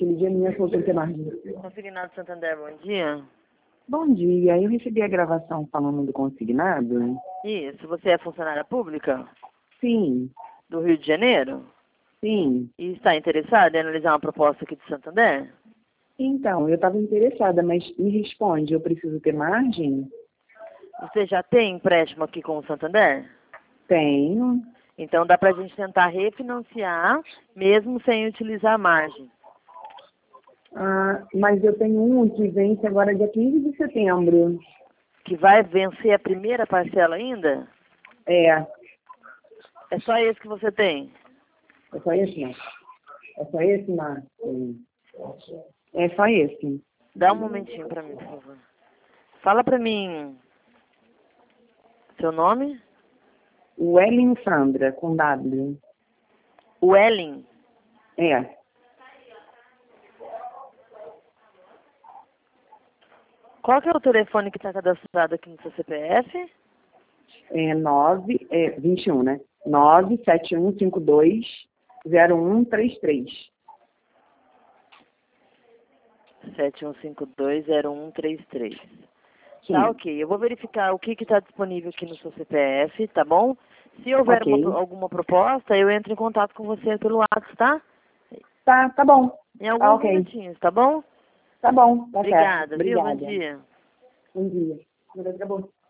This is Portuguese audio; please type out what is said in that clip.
aquele dia minha falou que não tem margem. Consignado Santander, bom dia. Bom dia, eu recebi a gravação falando do consignado. Isso, você é funcionária pública Sim, do Rio de Janeiro? sim. E está interessada em analisar uma proposta aqui de Santander? Então, eu estava interessada, mas me responde, eu preciso ter margem? Você já tem empréstimo aqui com o Santander? Tenho. Então dá para a gente tentar refinanciar, mesmo sem utilizar a margem. Ah, mas eu tenho um que vence agora dia 15 de setembro. Que vai vencer a primeira parcela ainda? É, É só esse que você tem? é só esse, não? É só esse, Márcio? É só esse. Dá um momentinho para mim, por favor. Fala para mim seu nome? O Ellen Sandra, com W. O Ellen. É. Qual que é o telefone que está cadastrado aqui no seu CPF? É 21, né? 971520133. 71520133. Sim. Tá, ok. Eu vou verificar o que está disponível aqui no seu CPF, tá bom? Se houver Ok. alguma proposta, eu entro em contato com você pelo WhatsApp, tá? Tá bom. Em alguns Ok. minutinhos, tá bom? Tá bom, tá certo. Obrigada, viu? Bom Obrigada. dia. Bom dia. Acabou.